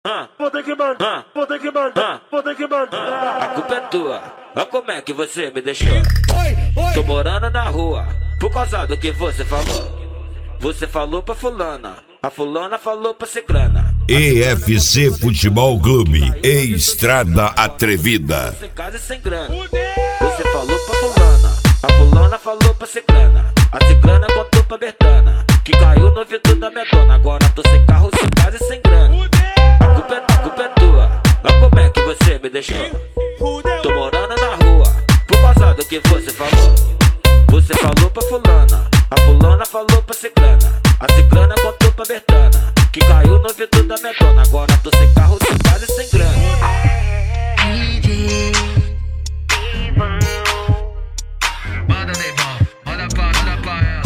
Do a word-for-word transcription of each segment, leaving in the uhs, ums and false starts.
ah, vou ter que mandar, vou ter que mandar, vou ter que mandar. A culpa é tua, olha como é que você me deixou. Tô morando na rua, por causa do que você falou. Você falou pra fulana, a fulana falou pra ciclana. E F C Futebol Clube, Estrada Atrevida. Sem casa e sem grana. Você falou pra fulana, a fulana falou pra ciclana. A ciclana contou pra Bertana, que caiu no ouvido da minha dona. Agora tô sem carro, sem casa e sem grana. A culpa é, a culpa é tua, olha como é que você me deixou. Tô morando na rua, por causa do que você falou. Você falou pra fulana, a fulana falou pra ciclana. A ciclana contou pra Bertana, que caiu no ouvido da minha dona. Agora tô sem carro, sem casa e sem grana. Manda, Neymar, manda pra, manda pra ela.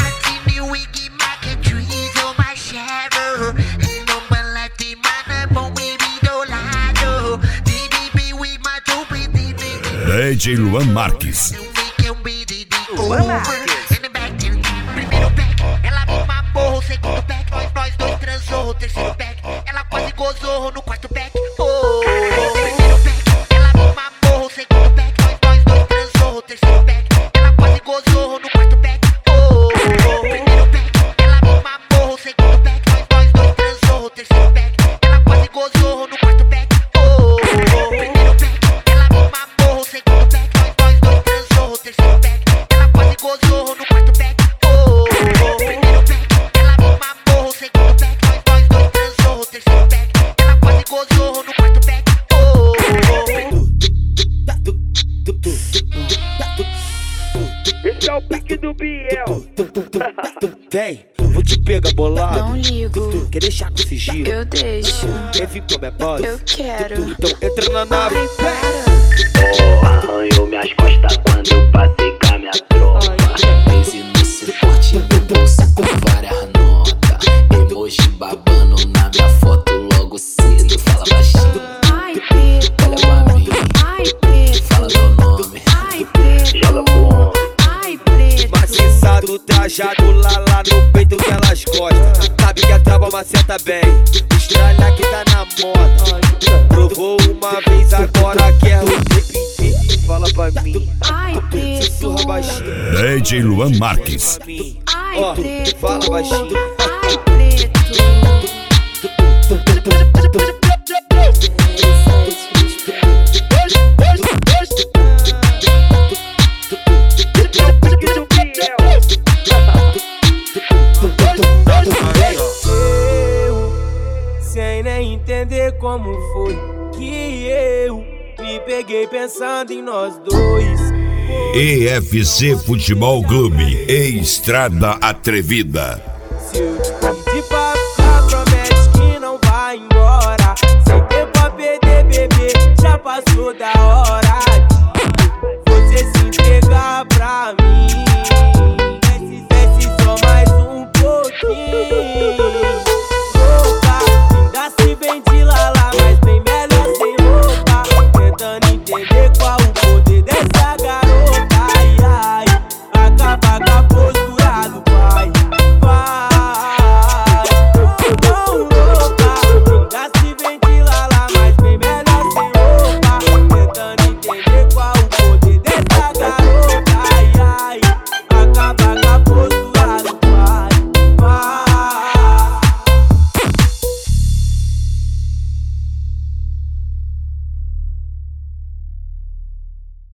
D J Luan Marques. Luan Marques. Primeiro pack, ela me mamou. O segundo pack, nós, nós dois transou. O terceiro pack, ela quase gozou. No quarto pack, oh. Primeiro pack, ela me mamou. O segundo pack, nós, nós dois transou. O terceiro pack, ela quase gozou. No quarto pack, oh. Primeiro pack, ela me mamou. O segundo pack, nós, nós dois transou. O terceiro pack, ela quase gozou. No quarto pack, oh. Primeiro pack, ela me mamou. O segundo pack, nós, nós dois transou. O terceiro pack, ela quase gozou. No quarto pack, oh. Primeiro pack, ela me mamou. O segundo pack, nós, nós dois transou. O terceiro pack, ela quase gozou. No quarto pack, oh. Esse é o pique do Biel. Vem, vou te pegar bolado. Não ligo, Quer deixar com sigilo? eu deixo. Quer vir pra minha base? Eu quero. Então entra na nave. Ai, para. Porra, arranhou minhas costas quando eu passei com a minha tropa. Pense no suporte do bolsa com várias notas. Emoji babando na minha foto logo cedo. Fala baixinho, Ai, preto. olha pra mim. Ai, preto. Fala meu nome. Ai, preto. Joga pro ombro. Ai, preto. Maciçado, trajado lá lá no peito que elas gostam. Sabe que a trava maceta bem. Estralha que tá na moda. Provou uma vez, agora quer repetir. Fala pra mim. Ai, preto. Sussurra baixinho. D J Luan Marques. Ai, Ó, preto. fala baixinho. Ai, preto. Sem nem entender como foi que eu me peguei pensando em nós dois. E F C Futebol Clube, Estrada Atrevida. Se eu te pedir pra ficar, promete que não vai embora. Sem tempo pra perder, bebê, já passou da hora de você se entregar pra mim.